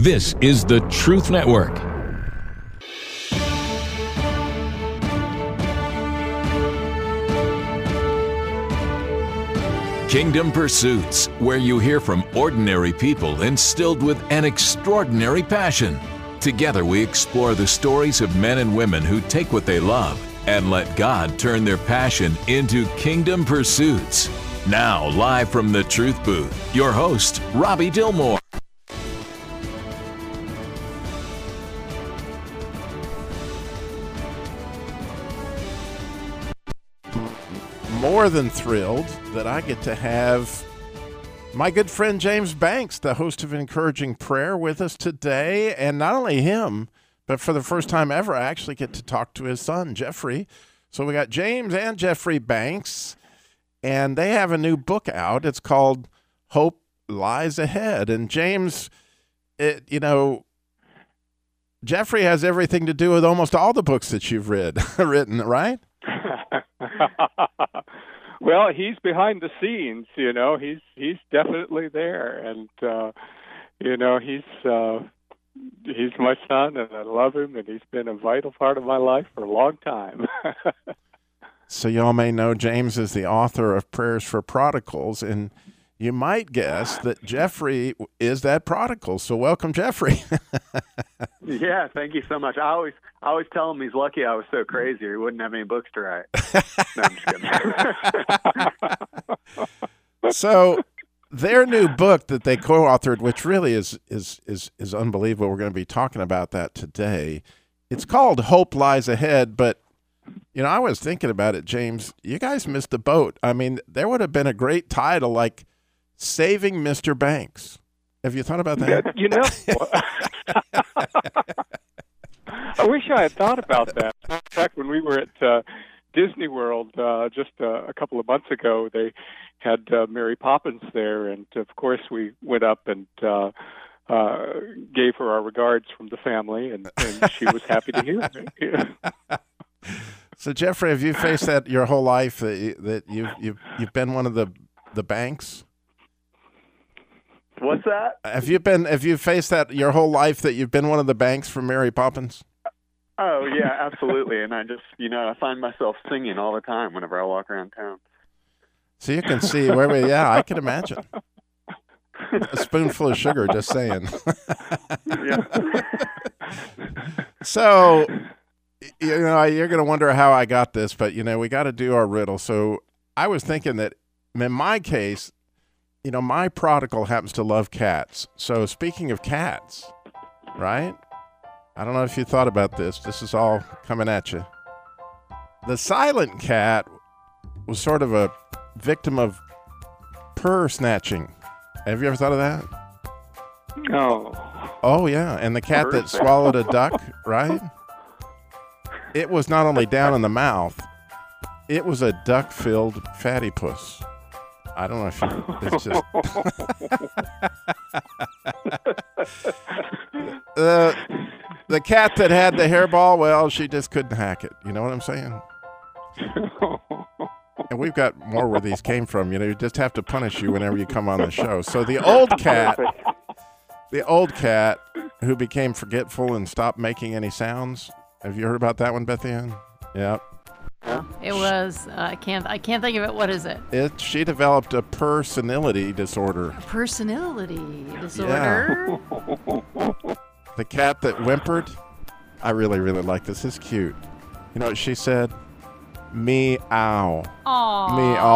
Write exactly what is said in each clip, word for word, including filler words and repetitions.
This is the Truth Network. Kingdom Pursuits, where you hear from ordinary people instilled with an extraordinary passion. Together we explore the stories of men and women who take what they love and let God turn their passion into kingdom pursuits. Now, live from the Truth Booth, your host, Robbie Dillmore. More than thrilled that I get to have my good friend James Banks, the host of Encouraging Prayer, with us today. And not only him, but for the first time ever, I actually get to talk to his son, Jeffrey. So we got James and Jeffrey Banks, and they have a new book out. It's called Hope Lies Ahead. And James, it, you know, Jeffrey has everything to do with almost all the books that you've read, written, right? Well, he's behind the scenes, you know. He's he's definitely there, and uh, you know, he's uh, he's my son, and I love him, and he's been a vital part of my life for a long time. So y'all may know James is the author of Prayers for Prodigals, and you might guess that Jeffrey is that prodigal. So welcome, Jeffrey. Yeah, thank you so much. I always I always tell him he's lucky I was so crazy or he wouldn't have any books to write. No, I'm just kidding. So their new book that they co-authored, which really is is is is unbelievable. We're going to be talking about that today. It's called Hope Lies Ahead, but you know, I was thinking about it, James. You guys missed the boat. I mean, there would have been a great title like Saving Mister Banks. Have you thought about that? You know, I wish I had thought about that. In fact, when we were at uh, Disney World uh, just uh, a couple of months ago, they had uh, Mary Poppins there, and of course we went up and uh, uh, gave her our regards from the family, and, and she was happy to hear it. So, Jeffrey, have you faced that your whole life, that, you, that you've, you've, you've been one of the, the banks? What's that? Have you been? Have you faced that your whole life, that you've been one of the banks from Mary Poppins? Oh yeah, absolutely. And I just, you know, I find myself singing all the time whenever I walk around town. So you can see where we. Yeah, I can imagine. A spoonful of sugar, just saying. Yeah. So, you know, you're going to wonder how I got this, but you know, we got to do our riddle. So I was thinking that in my case, you know, my prodigal happens to love cats. So speaking of cats, right? I don't know if you thought about this. This is all coming at you. The silent cat was sort of a victim of purr snatching. Have you ever thought of that? Oh. Oh, yeah. And the cat that swallowed a duck, right? It was not only down in the mouth, it was a duck-filled fatty puss. I don't know if you, it's just the the cat that had the hairball. Well, she just couldn't hack it. You know what I'm saying? And we've got more where these came from. You know, you just have to punish you whenever you come on the show. So the old cat, the old cat who became forgetful and stopped making any sounds. Have you heard about that one, Beth Ann? Yep. It was, uh, I can't I can't think of it. What is it? It she developed a personality disorder. A personality disorder? Yeah. The cat that whimpered. I really, really like this. It's cute. You know what she said? Me-ow. Aww.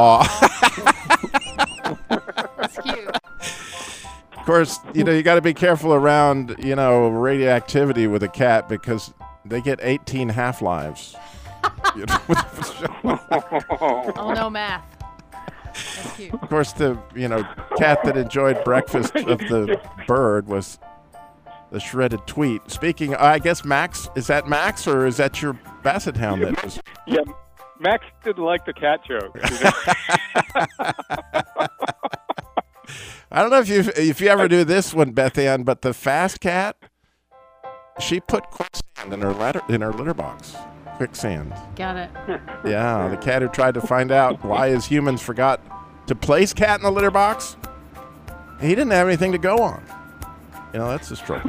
Me-aw. That's cute. Of course, you know, you got to be careful around, you know, radioactivity with a cat because they get eighteen half-lives. You know? Oh, no math. That's cute. Of course, the, you know, cat that enjoyed breakfast of the bird was the shredded tweet. Speaking, I guess Max, is that Max or is that your basset hound that was? Yeah, Max didn't like the cat joke. I don't know if you if you ever do this one, Beth Ann, but the fast cat, she put quicksand in her litter in her litter box. Quicksand. Got it. Yeah, the cat who tried to find out why his humans forgot to place cat in the litter box. He didn't have anything to go on. You know, that's a struggle.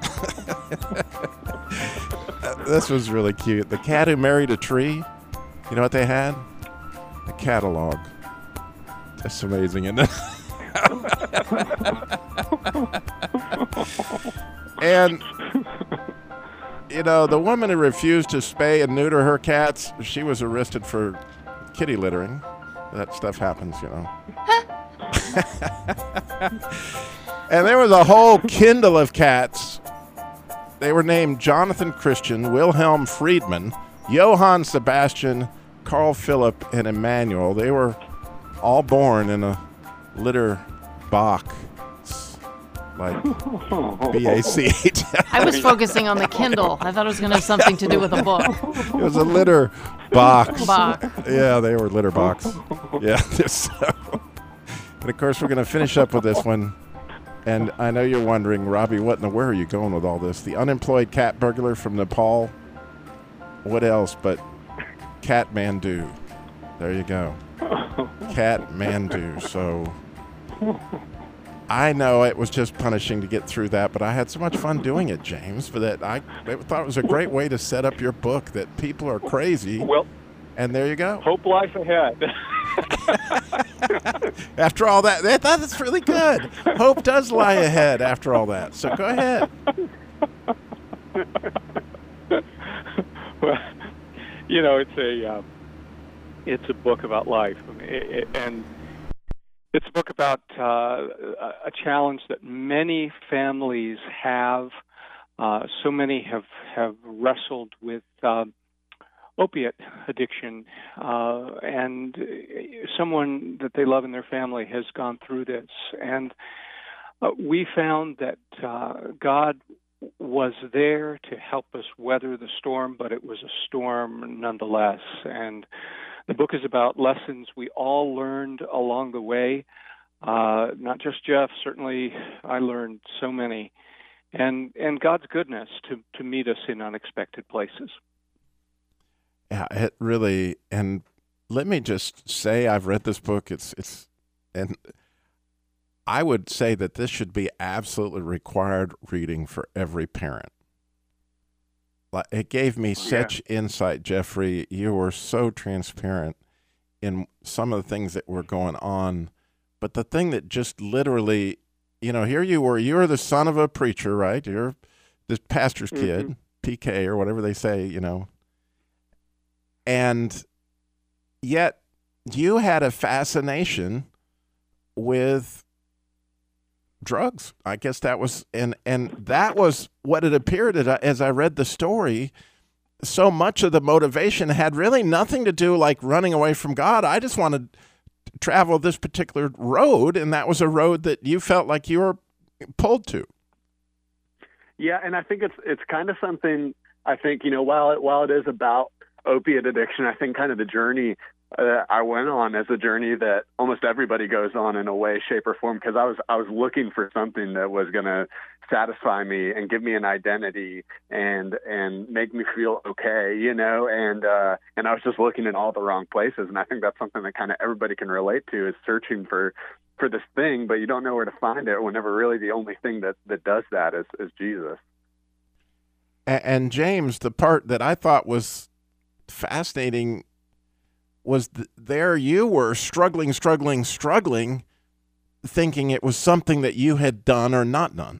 This was really cute. The Cat Who Married a Tree. You know what they had? A catalog. That's amazing, isn't it? And, you know, the woman who refused to spay and neuter her cats, she was arrested for kitty littering. That stuff happens, you know. And there was a whole Kindle of cats. They were named Jonathan Christian, Wilhelm Friedman, Johann Sebastian, Carl Philipp, and Emmanuel. They were all born in a litter box, like B A C H. I was focusing on the Kindle. I thought it was going to have something to do with a book. It was a litter box. Box. Yeah, they were litter box. Yeah. So, and of course, we're going to finish up with this one. And I know you're wondering, Robbie, what in the where are you going with all this? The unemployed cat burglar from Nepal. What else but Kathmandu? There you go. Kathmandu. So I know it was just punishing to get through that, but I had so much fun doing it, James, for that I, I thought it was a great way to set up your book, that people are crazy. Well, and there you go. Hope lies ahead. After all that, that, that's really good. Hope does lie ahead after all that. So go ahead. Well, you know, it's a uh, it's a book about life, and it's a book about uh, a challenge that many families have. Uh, so many have have wrestled with uh, opiate addiction, uh, and someone that they love in their family has gone through this. And uh, we found that uh, God was there to help us weather the storm, but it was a storm nonetheless. And the book is about lessons we all learned along the way. Uh, not just Jeff, certainly I learned so many. And and God's goodness to, to meet us in unexpected places. Yeah, it really, and let me just say, I've read this book. It's, it's, and I would say that this should be absolutely required reading for every parent. It gave me such yeah. insight, Jeffrey. You were so transparent in some of the things that were going on. But the thing that just literally, you know, here you were, you're the son of a preacher, right? You're the pastor's mm-hmm. kid, P K or whatever they say, you know. And yet you had a fascination with drugs. I guess that was, and, and that was what it appeared as I read the story. So much of the motivation had really nothing to do like running away from God. I just wanted to travel this particular road, and that was a road that you felt like you were pulled to. Yeah, and I think it's it's kind of something, I think, you know, while it, while it is about opiate addiction, I think kind of the journey uh, I went on as a journey that almost everybody goes on in a way, shape, or form, because I was I was looking for something that was going to satisfy me and give me an identity and and make me feel okay, you know, and uh, and I was just looking in all the wrong places, and I think that's something that kind of everybody can relate to, is searching for for this thing, but you don't know where to find it whenever really the only thing that, that does that is, is Jesus. And, and James, the part that I thought was fascinating was th- there you were struggling, struggling, struggling, thinking it was something that you had done or not done.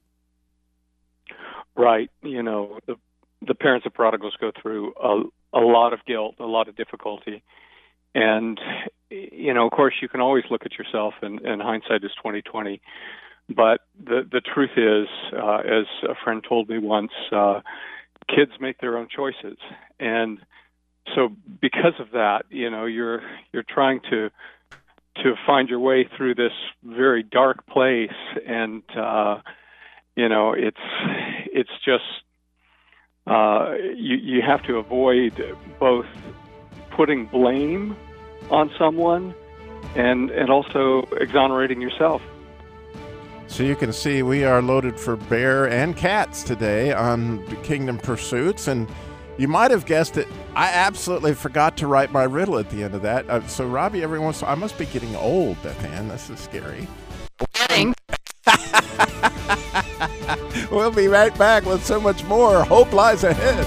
Right. You know, the the parents of prodigals go through a, a lot of guilt, a lot of difficulty. And, you know, of course, you can always look at yourself, and, and hindsight is twenty twenty. But the the truth is, uh, as a friend told me once, uh, kids make their own choices. And so because of that, you know, you're you're trying to to find your way through this very dark place, and uh, you know, it's it's just uh, you you have to avoid both putting blame on someone and and also exonerating yourself. So you can see we are loaded for bear and cats today on Kingdom Pursuits, and you might have guessed it, I absolutely forgot to write my riddle at the end of that. Uh, so Robbie, every once in a while, I must be getting old, Beth Ann. This is scary. Getting. We'll be right back with so much more. Hope lies ahead.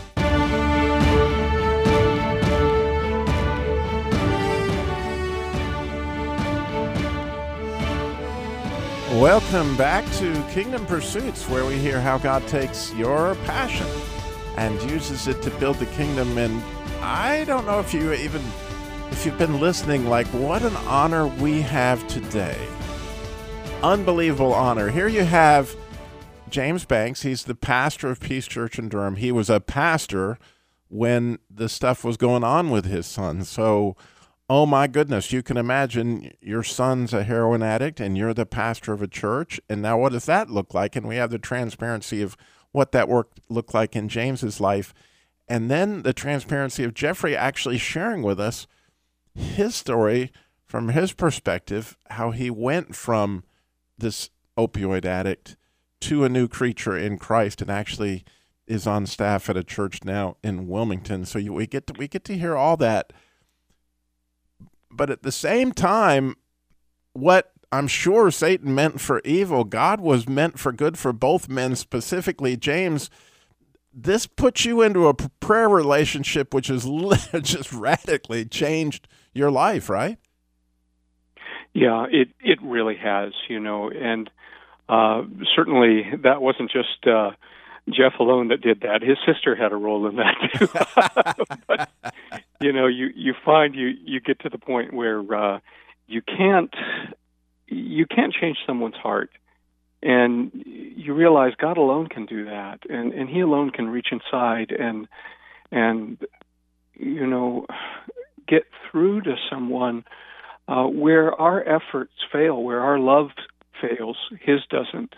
Welcome back to Kingdom Pursuits, where we hear how God takes your passion and uses it to build the kingdom. And I don't know if you even, if you've been listening, like what an honor we have today. Unbelievable honor. Here you have James Banks. He's the pastor of Peace Church in Durham. He was a pastor when the stuff was going on with his son. So, oh my goodness, you can imagine your son's a heroin addict and you're the pastor of a church. And now what does that look like? And we have the transparency of what that work looked like in James's life. And then the transparency of Jeffrey actually sharing with us his story from his perspective, how he went from this opioid addict to a new creature in Christ and actually is on staff at a church now in Wilmington. So you, we get to, we get to hear all that. But at the same time, what I'm sure Satan meant for evil, God was meant for good for both men, specifically James. This puts you into a prayer relationship which has just radically changed your life, right? Yeah, it, it really has, you know, and uh, certainly that wasn't just uh, Jeff alone that did that. His sister had a role in that too. But, you know, you, you find you, you get to the point where uh, you can't you can't change someone's heart, and you realize God alone can do that, and, and He alone can reach inside and and you know get through to someone uh, where our efforts fail, where our love fails, His doesn't.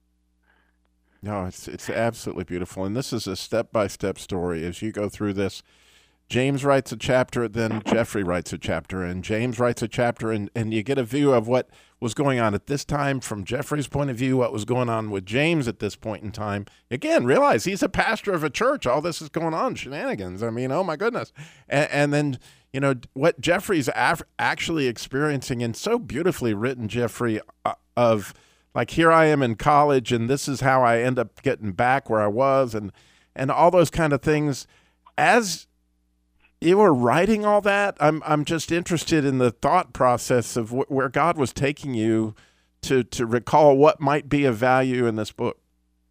No, it's it's absolutely beautiful. And this is a step-by-step story. As you go through this, James writes a chapter, then Jeffrey writes a chapter, and James writes a chapter, and, and you get a view of what was going on at this time from Jeffrey's point of view, what was going on with James at this point in time. Again, realize he's a pastor of a church. All this is going on, shenanigans. I mean, oh my goodness. And, and then, you know, what Jeffrey's af- actually experiencing, and so beautifully written, Jeffrey, uh, of like, here I am in college, and this is how I end up getting back where I was, and and all those kind of things. As you were writing all that, I'm I'm just interested in the thought process of wh- where God was taking you to to recall what might be of value in this book.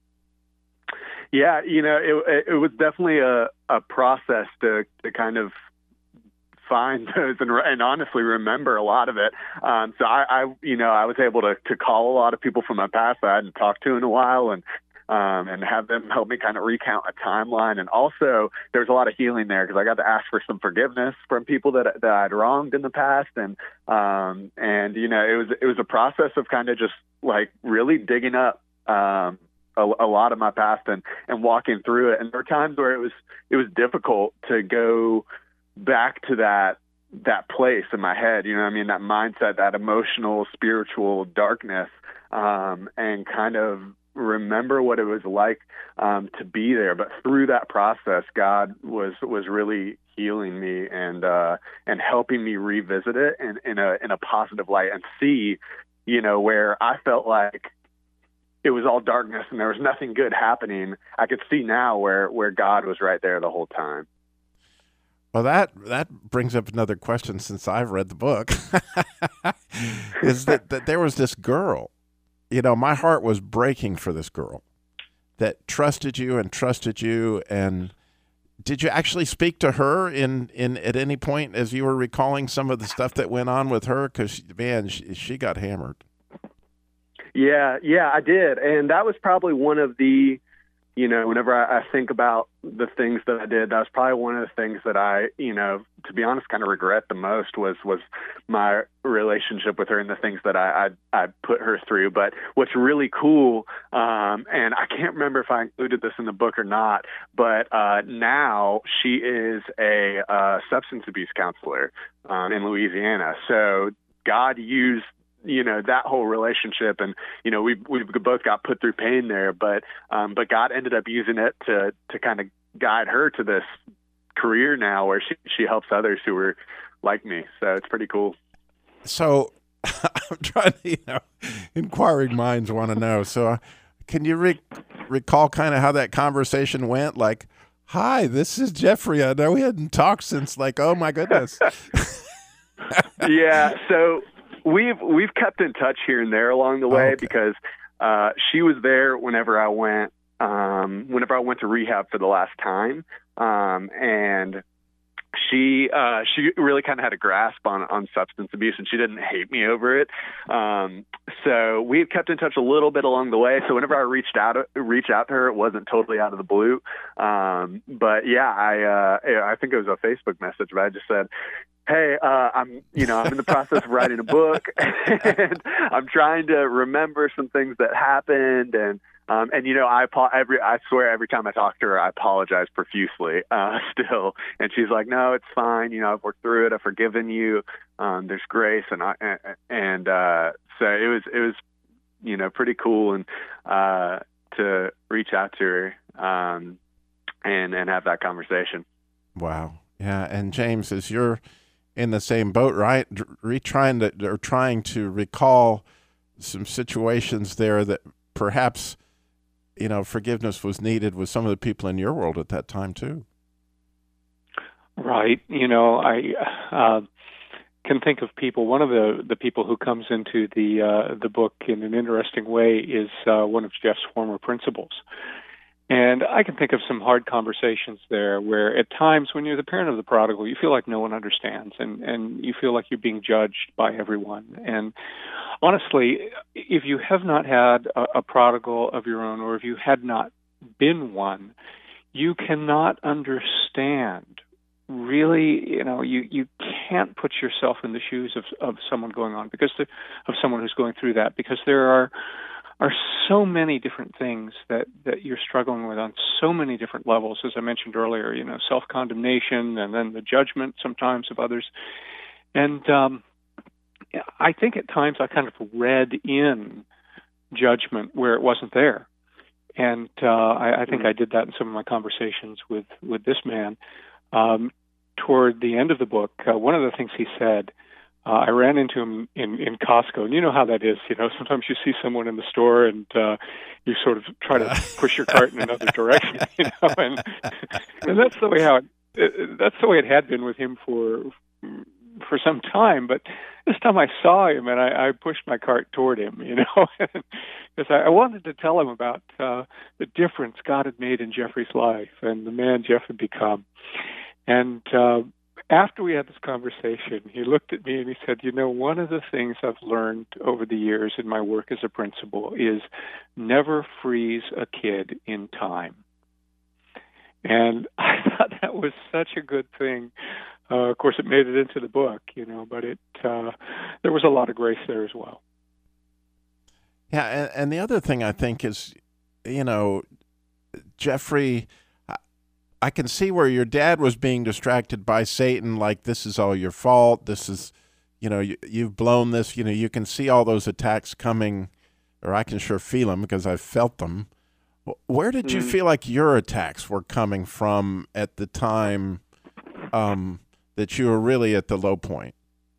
Yeah, you know, it it was definitely a, a process to to kind of find those and, and honestly remember a lot of it. Um, so I, I, you know, I was able to, to call a lot of people from my past that I hadn't talked to in a while, and um, and have them help me kind of recount a timeline. And also, there's a lot of healing there because I got to ask for some forgiveness from people that that I'd wronged in the past, and um, and you know, it was it was a process of kind of just like really digging up um, a, a lot of my past and and walking through it. And there were times where it was it was difficult to go back to that that place in my head, you know what I mean, that mindset, that emotional, spiritual darkness, um, and kind of remember what it was like um, to be there. But through that process, God was was really healing me and uh, and helping me revisit it in, in a in a positive light and see, you know, where I felt like it was all darkness and there was nothing good happening. I could see now where where God was right there the whole time. Well, that that brings up another question since I've read the book, is that, that there was this girl, you know, my heart was breaking for this girl that trusted you and trusted you. And did you actually speak to her in, in at any point as you were recalling some of the stuff that went on with her? Because, man, she, she got hammered. Yeah, yeah, I did. And that was probably one of the, you know, whenever I, I think about the things that I did, that was probably one of the things that I, you know, to be honest, kind of regret the most was was my relationship with her and the things that I I, I put her through. But what's really cool, um, and I can't remember if I included this in the book or not, but uh, now she is a uh, substance abuse counselor um, in Louisiana. So God used, you know, that whole relationship, and you know, we we both got put through pain there, but um, but God ended up using it to to kind of guide her to this career now where she she helps others who are like me. So it's pretty cool. So I'm trying to, you know, inquiring minds want to know. So can you re- recall kind of how that conversation went? Like, hi, this is Jeffrey. I know we hadn't talked since, like, oh my goodness. Yeah, so we've we've kept in touch here and there along the way, okay. because uh, she was there whenever I went um, whenever I went to rehab for the last time, um, and she uh, she really kind of had a grasp on on substance abuse, and she didn't hate me over it. Um, so we had kept in touch a little bit along the way. So whenever I reached out reached out to her, it wasn't totally out of the blue. Um, but yeah, I uh, I think it was a Facebook message, but I just said, hey, uh, I'm, you know, I'm in the process of writing a book, and I'm trying to remember some things that happened, and um, and you know, I every I swear every time I talk to her, I apologize profusely, uh, still, and she's like, no, it's fine, you know, I've worked through it, I've forgiven you, um, there's grace, and I and uh, so it was it was, you know, pretty cool, and uh, to reach out to her um, and and have that conversation. Wow, yeah, and James, as you're in the same boat, right? Re trying to or trying to recall some situations there that perhaps, you know, forgiveness was needed with some of the people in your world at that time too. Right. You know, I uh, can think of people. One of the the people who comes into the uh, the book in an interesting way is uh, one of Jeff's former principals. And I can think of some hard conversations there where at times when you're the parent of the prodigal, you feel like no one understands, and, and you feel like you're being judged by everyone. And honestly, if you have not had a, a prodigal of your own, or if you had not been one, you cannot understand. Really, you know, you, you can't put yourself in the shoes of, of someone going on, because the, of someone who's going through that, because there are are so many different things that, that you're struggling with on so many different levels, as I mentioned earlier, you know, self-condemnation and then the judgment sometimes of others. And um, I think at times I kind of read in judgment where it wasn't there. And uh, I, I think I did that in some of my conversations with, with this man. Um, toward the end of the book, uh, one of the things he said, Uh, I ran into him in, in Costco, and you know how that is. You know, sometimes you see someone in the store, and uh, you sort of try to push your cart in another direction. You know, and and that's the way how it, it, that's the way it had been with him for for some time. But this time I saw him, and I, I pushed my cart toward him. You know, because I, I wanted to tell him about uh, the difference God had made in Jeffrey's life and the man Jeff had become, and. Uh, After we had this conversation, he looked at me and he said, you know, one of the things I've learned over the years in my work as a principal is never freeze a kid in time. And I thought that was such a good thing. Uh, of course, it made it into the book, you know, but it uh, there was a lot of grace there as well. Yeah, and, and the other thing I think is, you know, Jeffrey, I can see where your dad was being distracted by Satan, like this is all your fault. This is, you know, you, you've blown this. You know, you can see all those attacks coming, or I can sure feel them because I've felt them. Where did you mm. feel like your attacks were coming from at the time um, that you were really at the low point?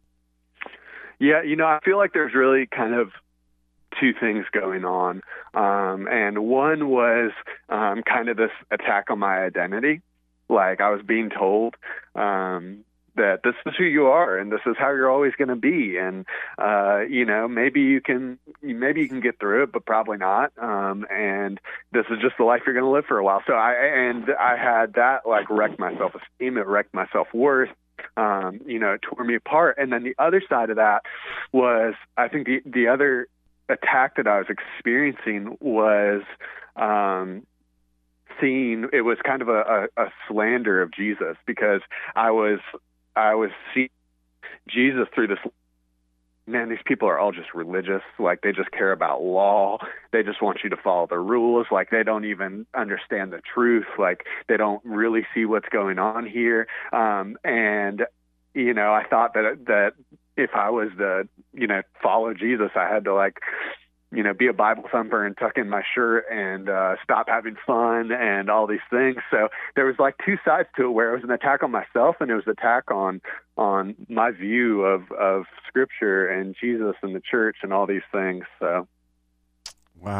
Yeah, you know, I feel like there's really kind of two things going on. Um, and one was um, kind of this attack on my identity. Like I was being told um, that this is who you are and this is how you're always going to be. And, uh, you know, maybe you can, maybe you can get through it, but probably not. Um, and this is just the life you're going to live for a while. So I, and I had that like wreck my self-esteem. It wrecked my self-worth. Um, you know, it tore me apart. And then the other side of that was, I think the, the other attack that I was experiencing was um, seeing, it was kind of a, a, a slander of Jesus, because I was, I was seeing Jesus through this, man, these people are all just religious. Like they just care about law. They just want you to follow the rules. Like they don't even understand the truth. Like they don't really see what's going on here. Um, and, you know, I thought that, that, if I was to, you know, follow Jesus, I had to like, you know, be a Bible thumper and tuck in my shirt and uh, stop having fun and all these things. So there was like two sides to it, where it was an attack on myself and it was an attack on on my view of, of Scripture and Jesus and the church and all these things. So, wow,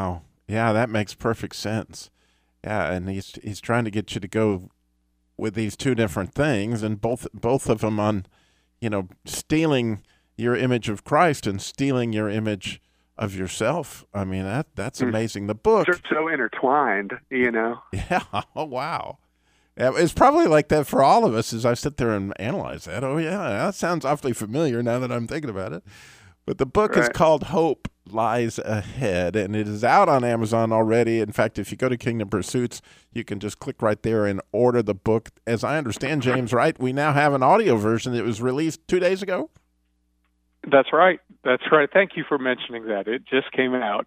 Yeah, that makes perfect sense. Yeah, and he's he's trying to get you to go with these two different things, and both both of them on, you know, stealing your image of Christ and stealing your image of yourself. I mean, that that's amazing. The book, they're so intertwined, you know. Yeah. Oh wow. Yeah, it's probably like that for all of us as I sit there and analyze that. Oh yeah, that sounds awfully familiar now that I'm thinking about it. But the book Right. is called Hope Lies Ahead, and it is out on Amazon already. In fact, if you go to Kingdom Pursuits, you can just click right there and order the book. As I understand, James, right, we now have an audio version that was released two days ago? That's right. That's right. Thank you for mentioning that. It just came out.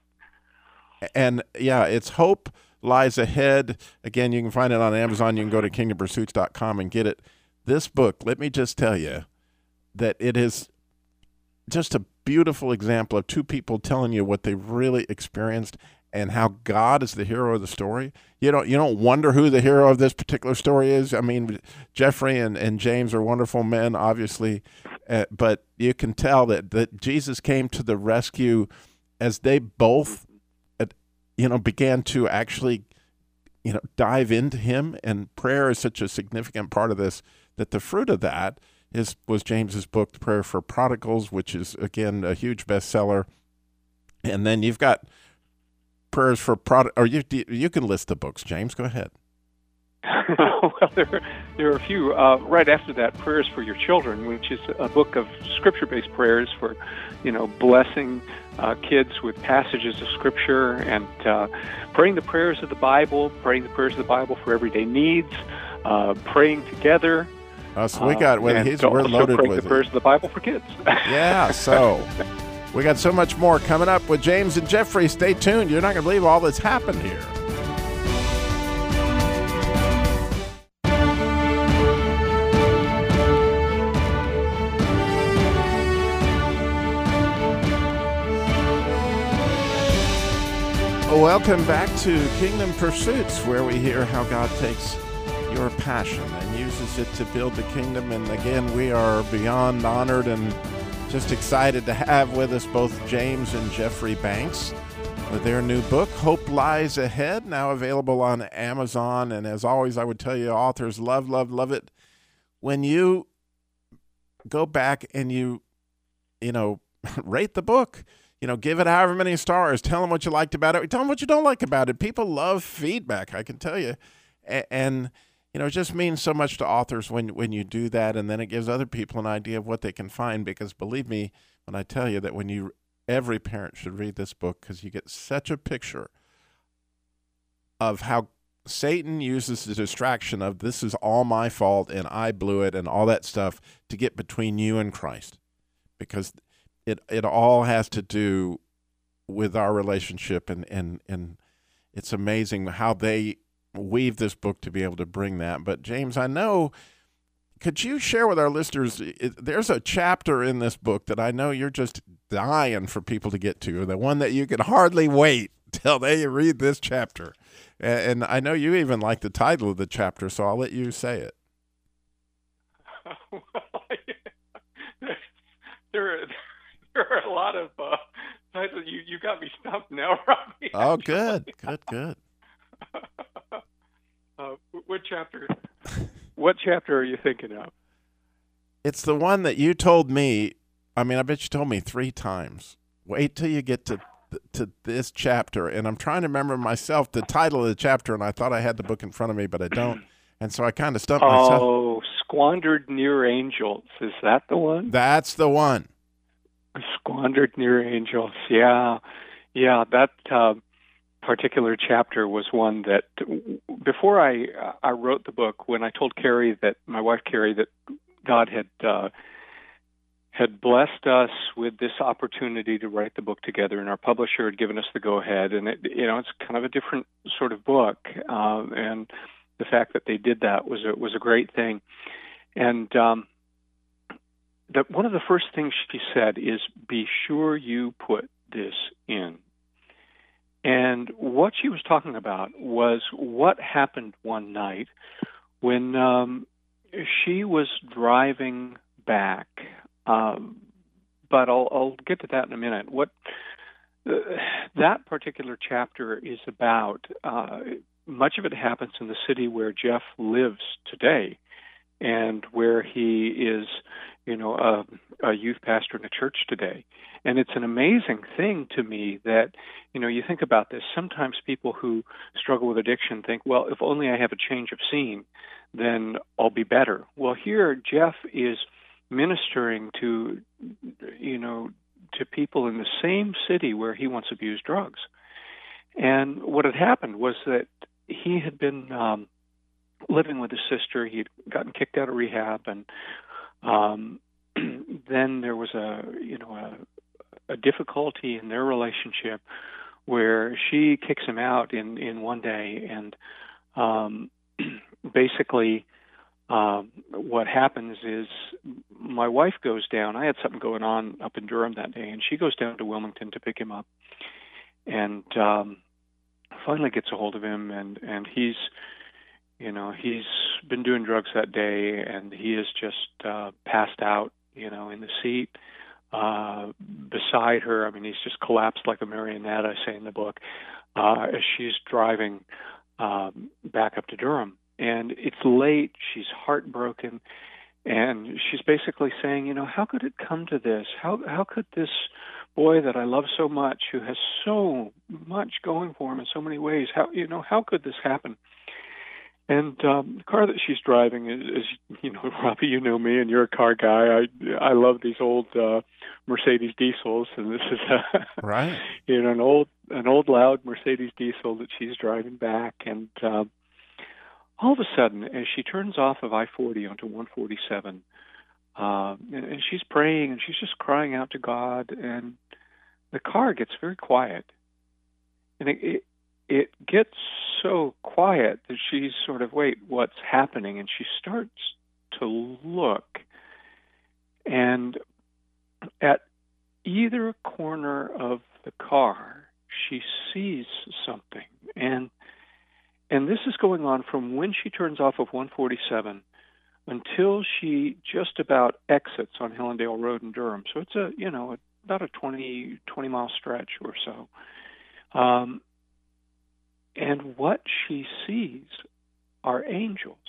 And, yeah, it's Hope Lies Ahead. Again, you can find it on Amazon. You can go to kingdom pursuits dot com and get it. This book, let me just tell you that it is just a beautiful example of two people telling you what they really experienced and how God is the hero of the story. You don't you don't wonder who the hero of this particular story is. I mean, Jeffrey and, and James are wonderful men, obviously, uh, but you can tell that, that Jesus came to the rescue as they both, uh, you know, began to actually, you know, dive into him. And prayer is such a significant part of this, that the fruit of that is was James's book, Prayer for Prodigals, which is, again, a huge bestseller. And then you've got Prayers for Prod, or you you can list the books, James. Go ahead. Well, there, there are a few. Uh, right after that, Prayers for Your Children, which is a book of scripture-based prayers for, you know, blessing uh, kids with passages of Scripture and uh, praying the prayers of the Bible, praying the prayers of the Bible for everyday needs, uh, praying together. Uh, so we got, well, and he's, we're loaded praying with the prayers it. of the Bible for kids. Yeah, so we got so much more coming up with James and Jeffrey. Stay tuned. You're not going to believe all that's happened here. Welcome back to Kingdom Pursuits, where we hear how God takes your passion and uses it to build the kingdom. And again, we are beyond honored and just excited to have with us both James and Jeffrey Banks with their new book, Hope Lies Ahead, now available on Amazon. And as always, I would tell you, authors love, love, love it when you go back and you, you know, rate the book. You know, give it however many stars. Tell them what you liked about it. Tell them what you don't like about it. People love feedback, I can tell you. And, and you know, it just means so much to authors when, when you do that, and then it gives other people an idea of what they can find, because believe me when I tell you that when you, every parent should read this book, because you get such a picture of how Satan uses the distraction of this is all my fault and I blew it and all that stuff to get between you and Christ, because it it all has to do with our relationship, and, and, and it's amazing how they weave this book to be able to bring that. But James, I know, could you share with our listeners, it, there's a chapter in this book that I know you're just dying for people to get to, the one that you can hardly wait till they read this chapter. And, and I know you even like the title of the chapter, so I'll let you say it. Well, there, are, there are a lot of uh, titles. You, you got me stumped now, Robbie. Oh, good, good, good. Uh, what chapter? What chapter are you thinking of? It's the one that you told me. I mean, I bet you told me three times. Wait till you get to to this chapter, and I'm trying to remember myself the title of the chapter, and I thought I had the book in front of me, but I don't, and so I kind of stumped myself. Oh, Squandered Near Angels. Is that the one? That's the one. Squandered Near Angels. Yeah, yeah. That uh, particular chapter was one that before I uh, I wrote the book, when I told Carrie, that my wife Carrie, that God had uh, had blessed us with this opportunity to write the book together, and our publisher had given us the go ahead, and it, you know, it's kind of a different sort of book, uh, and the fact that they did that was a, was a great thing, and. Um, That one of the first things she said is, be sure you put this in. And what she was talking about was what happened one night when um, she was driving back. Um, but I'll, I'll get to that in a minute. What uh, that particular chapter is about, uh, much of it happens in the city where Jeff lives today, and where he is, you know, a, a youth pastor in a church today. And it's an amazing thing to me that, you know, you think about this. Sometimes people who struggle with addiction think, well, if only I have a change of scene, then I'll be better. Well, here Jeff is ministering to, you know, to people in the same city where he once abused drugs. And what had happened was that he had been um, living with his sister. He'd gotten kicked out of rehab, and um, then there was a, you know, a, a difficulty in their relationship where she kicks him out in, in one day, and um, basically um, what happens is my wife goes down. I had something going on up in Durham that day, and she goes down to Wilmington to pick him up, and um, finally gets a hold of him, and, and he's, you know, he's been doing drugs that day, and he is just uh, passed out, you know, in the seat uh, beside her. I mean, he's just collapsed like a marionette, I say in the book, uh, as she's driving um, back up to Durham. And it's late, she's heartbroken, and she's basically saying, you know, how could it come to this? How how could this boy that I love so much, who has so much going for him in so many ways, how, you know, how could this happen? And um, the car that she's driving is, is, you know, Robbie, you know me, and you're a car guy. I I love these old uh, Mercedes diesels, and this is a, right, you know, an old an old loud Mercedes diesel that she's driving back, and um, all of a sudden, as she turns off of I forty onto one forty-seven, uh, and, and she's praying, and she's just crying out to God, and the car gets very quiet, and it. it It gets so quiet that she's sort of, wait, what's happening? And she starts to look. And at either corner of the car, she sees something. And and this is going on from when she turns off of one forty-seven until she just about exits on Hillendale Road in Durham. So it's a, you know, about a twenty, twenty mile stretch or so. Um, And what she sees are angels.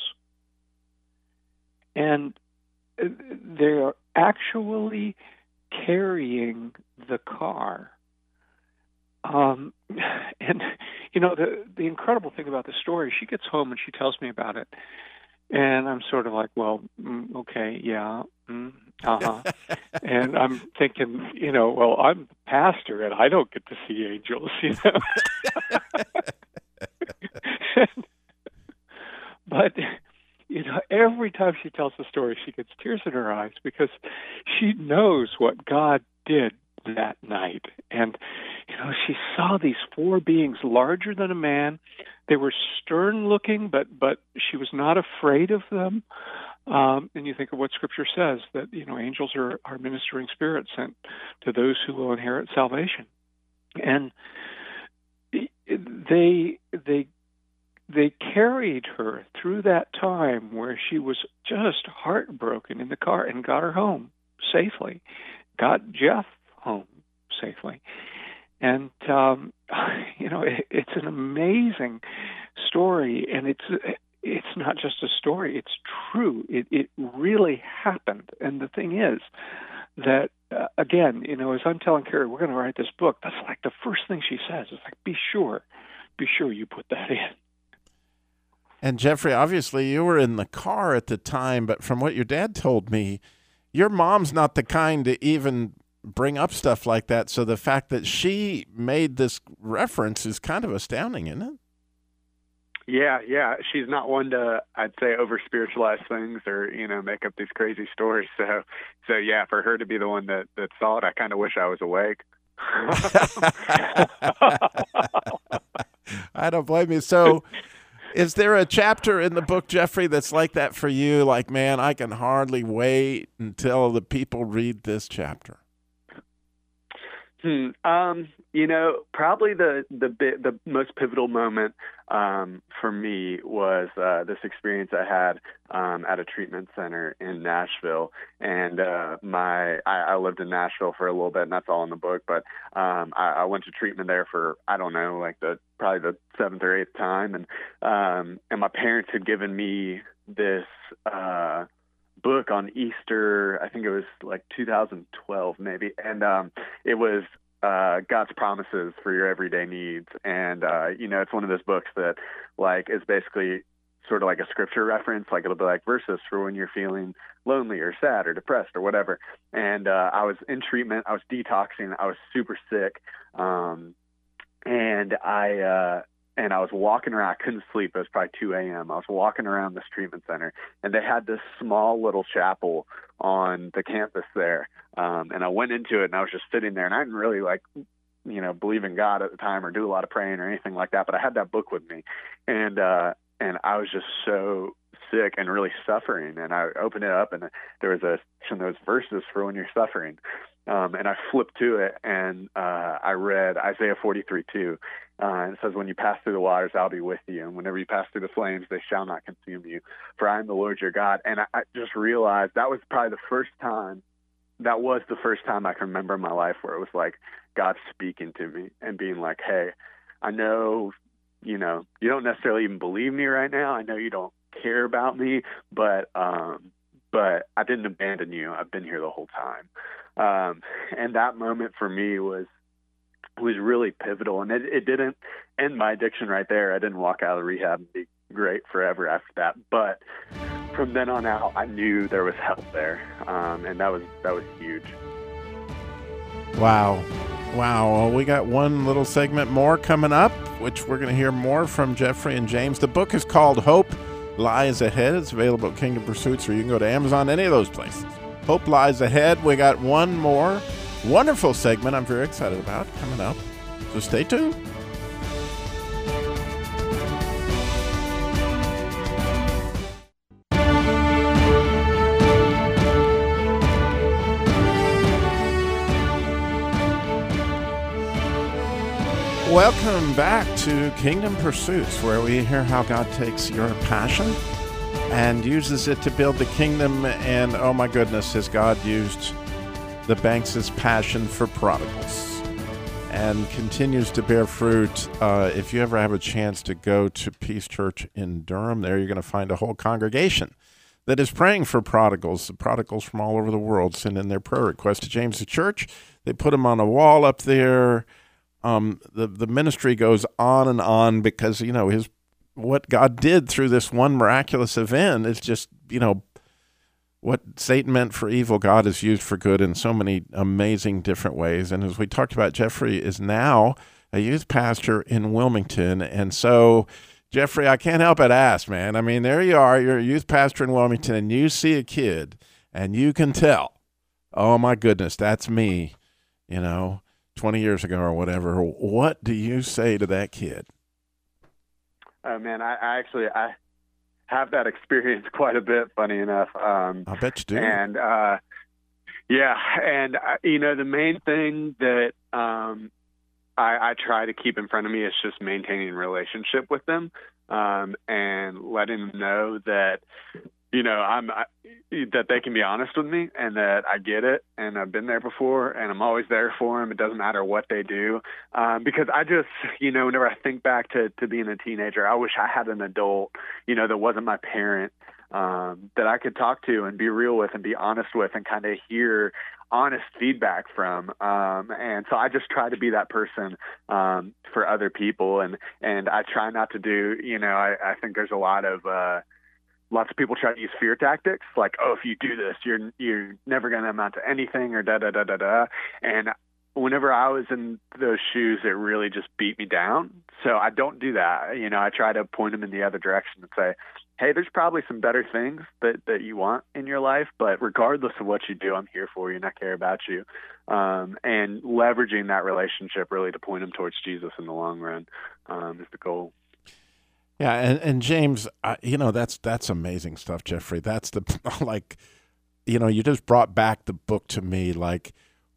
And they're actually carrying the car. Um, and, you know, the, the incredible thing about the story, she gets home and she tells me about it. And I'm sort of like, well, mm, okay, yeah, mm, uh-huh. And I'm thinking, you know, well, I'm the pastor and I don't get to see angels, you know. But, you know, every time she tells the story, she gets tears in her eyes because she knows what God did that night. And, you know, she saw these four beings larger than a man. They were stern looking, but, but she was not afraid of them. Um, and you think of what Scripture says, that, you know, angels are, are ministering spirits sent to those who will inherit salvation. And they they they carried her through that time where she was just heartbroken in the car and got her home safely, got Jeff home safely. And, um, you know, it, it's an amazing story, and it's it's not just a story, it's true. It, it really happened. And the thing is that, uh, again, you know, as I'm telling Carrie, we're going to write this book, that's like the first thing she says. It's like, be sure, be sure you put that in. And Jeffrey, obviously you were in the car at the time, but from what your dad told me, your mom's not the kind to even bring up stuff like that. So the fact that she made this reference is kind of astounding, isn't it? Yeah, yeah. She's not one to, I'd say, over spiritualize things or, you know, make up these crazy stories. So, so yeah, for her to be the one that, that saw it, I kind of wish I was awake. I don't blame you. So is there a chapter in the book, Jeffrey, that's like that for you? Like, man, I can hardly wait until the people read this chapter. Hmm. Um, you know, probably the the bit, the most pivotal moment um, for me was uh, this experience I had um, at a treatment center in Nashville. And uh, my I, I lived in Nashville for a little bit, and that's all in the book. But um, I, I went to treatment there for I don't know, like the probably the seventh or eighth time, and um, and my parents had given me this. Uh, book on Easter, I think it was like two thousand twelve maybe, and um, it was uh, God's promises for your everyday needs. And uh, you know, it's one of those books that like is basically sort of like a scripture reference, like it'll be like verses for when you're feeling lonely or sad or depressed or whatever. And uh, I was in treatment, I was detoxing, I was super sick, um, and I uh, and I was walking around. I couldn't sleep. It was probably two a.m. I was walking around this treatment center, and they had this small little chapel on the campus there. Um, and I went into it, and I was just sitting there, and I didn't really like, you know, believe in God at the time or do a lot of praying or anything like that. But I had that book with me, and uh, and I was just so sick and really suffering. And I opened it up, and there was a some of those verses for when you're suffering. Um, and I flipped to it, and uh, I read Isaiah forty-three two. Uh, and it says, when you pass through the waters, I'll be with you. And whenever you pass through the flames, they shall not consume you. For I am the Lord your God. And I, I just realized that was probably the first time, that was the first time I can remember in my life where it was like God speaking to me and being like, hey, I know, you know, you don't necessarily even believe me right now. I know you don't care about me, but um, but I didn't abandon you. I've been here the whole time. Um, and that moment for me was was really pivotal, and it, it didn't end my addiction right there. I didn't walk out of rehab and be great forever after that. But from then on out, I knew there was help there, um, and that was that was huge. Wow. Wow. Well, we got one little segment more coming up, which we're going to hear more from Jeffrey and James. The book is called Hope Lies Ahead. It's available at Kingdom Pursuits, or you can go to Amazon, any of those places. Hope Lies Ahead. We got one more wonderful segment I'm very excited about coming up. So stay tuned. Welcome back to Kingdom Pursuits, where we hear how God takes your passion and uses it to build the kingdom. And oh my goodness, has God used the Banks' passion for prodigals and continues to bear fruit. Uh, if you ever have a chance to go to Peace Church in Durham, there you're going to find a whole congregation that is praying for prodigals, the prodigals from all over the world send in their prayer requests to James' church. They put them on a wall up there. Um, the, the ministry goes on and on because, you know, his what God did through this one miraculous event is just, you know, what Satan meant for evil, God has used for good in so many amazing different ways. And as we talked about, Jeffrey is now a youth pastor in Wilmington. And so, Jeffrey, I can't help but ask, man. I mean, there you are. You're a youth pastor in Wilmington, and you see a kid, and you can tell, oh, my goodness, that's me, you know, twenty years ago or whatever. What do you say to that kid? Oh, man, I, I actually – I. have that experience quite a bit, funny enough. Um, I bet you do. And, uh, yeah, and, uh, you know, the main thing that um, I, I try to keep in front of me is just maintaining a relationship with them um, and letting them know that, you know, I'm I, that they can be honest with me and that I get it and I've been there before and I'm always there for them. It doesn't matter what they do. Um, because I just, you know, whenever I think back to, to being a teenager, I wish I had an adult, you know, that wasn't my parent, um, that I could talk to and be real with and be honest with and kind of hear honest feedback from. Um, and so I just try to be that person um, for other people. And, and I try not to do, you know, I, I think there's a lot of, uh, lots of people try to use fear tactics, like, oh, if you do this, you're you're never going to amount to anything, or da da da da da. And whenever I was in those shoes, it really just beat me down. So I don't do that. You know, I try to point them in the other direction and say, hey, there's probably some better things that, that you want in your life, but regardless of what you do, I'm here for you and I care about you. Um, and leveraging that relationship really to point them towards Jesus in the long run um, is the goal. Yeah, and, and James, uh, you know, that's that's amazing stuff, Jeffrey. That's the, like, you know, you just brought back the book to me. Like,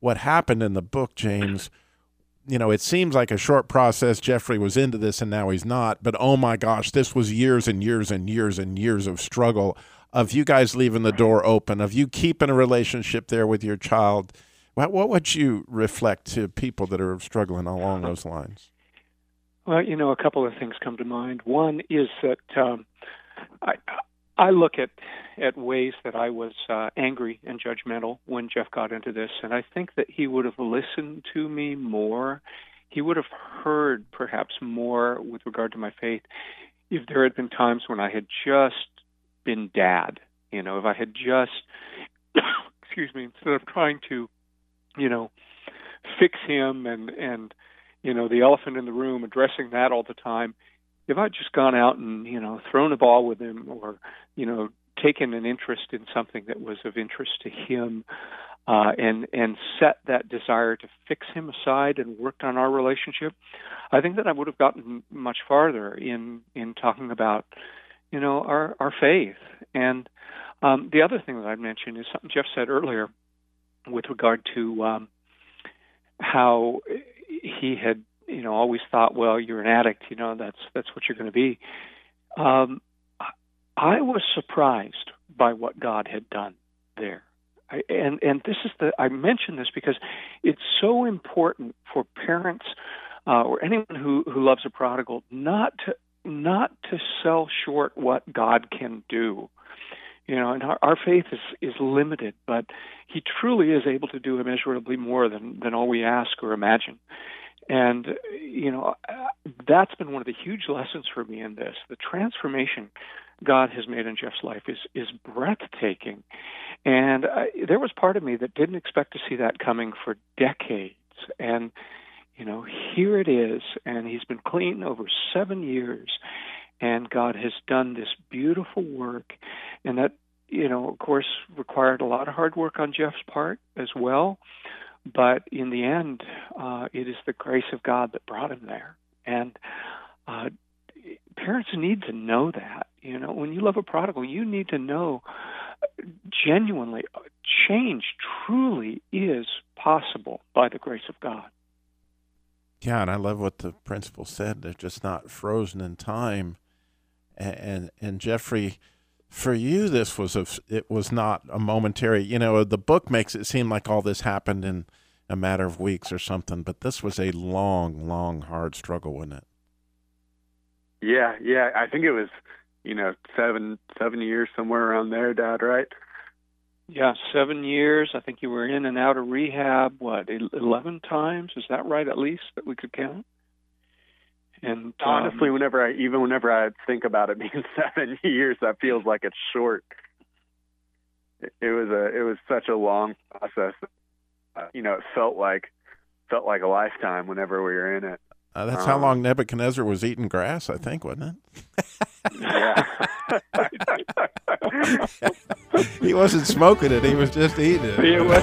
what happened in the book, James, you know, it seems like a short process. Jeffrey was into this and now he's not. But, oh, my gosh, this was years and years and years and years of struggle, of you guys leaving the door open, of you keeping a relationship there with your child. What, what would you reflect to people that are struggling along those lines? Well, you know, a couple of things come to mind. One is that um, I, I look at, at ways that I was uh, angry and judgmental when Jeff got into this, and I think that he would have listened to me more. He would have heard perhaps more with regard to my faith if there had been times when I had just been dad, you know, if I had just, excuse me, instead of trying to, you know, fix him and, and, you know, the elephant in the room, addressing that all the time, if I'd just gone out and, you know, thrown a ball with him or, you know, taken an interest in something that was of interest to him uh, and, and set that desire to fix him aside and worked on our relationship, I think that I would have gotten much farther in, in talking about, you know, our, our faith. And um, the other thing that I'd mention is something Jeff said earlier with regard to um, how he had, you know, always thought, well, you're an addict, you know, that's that's what you're going to be. Um, I was surprised by what God had done there. I, and, and this is the, I mention this because it's so important for parents uh, or anyone who, who loves a prodigal not to not to sell short what God can do. You know, and our, our faith is, is limited, but he truly is able to do immeasurably more than, than all we ask or imagine. And, you know, that's been one of the huge lessons for me in this. The transformation God has made in Jeff's life is, is breathtaking. And I, there was part of me that didn't expect to see that coming for decades. And, you know, here it is, and he's been clean over seven years, and God has done this beautiful work, and that, you know, of course, required a lot of hard work on Jeff's part as well, but in the end, uh, it is the grace of God that brought him there, and uh, parents need to know that. You know, when you love a prodigal, you need to know genuinely change truly is possible by the grace of God. Yeah, and I love what the principal said. They're just not frozen in time. And, and and Jeffrey, for you, this was a, it was not a momentary, you know, the book makes it seem like all this happened in a matter of weeks or something, but this was a long, long, hard struggle, wasn't it? Yeah, yeah. I think it was, you know, seven, seven years, somewhere around there, Dad, right? Yeah, seven years. I think you were in and out of rehab, what, eleven times? Is that right, at least, that we could count? And um, honestly, whenever I, even whenever I think about it being seven years, that feels like it's short. It, it was a, it was such a long process. Uh, you know, it felt like, felt like a lifetime whenever we were in it. Uh, that's um, how long Nebuchadnezzar was eating grass, I think, wasn't it? Yeah. He wasn't smoking it; he was just eating it. It was.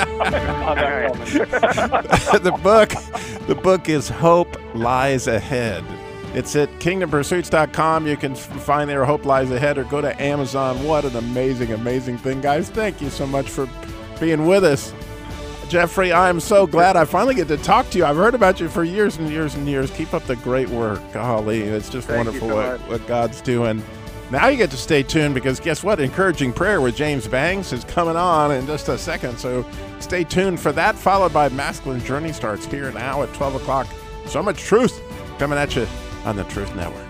the book, the book is Hope Lies Ahead. It's at kingdom pursuits dot com. You can find there Hope Lies Ahead, or go to Amazon. What an amazing, amazing thing, guys! Thank you so much for being with us. Jeffrey, I'm so glad I finally get to talk to you. I've heard about you for years and years and years. Keep up the great work. Golly, it's just Thank wonderful so what, what God's doing. Now you get to stay tuned, because guess what? Encouraging Prayer with James Banks is coming on in just a second. So stay tuned for that, followed by Masculine Journey starts here now at twelve o'clock. So much truth coming at you on the Truth Network.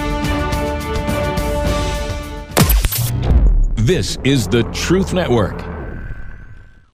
This is the Truth Network.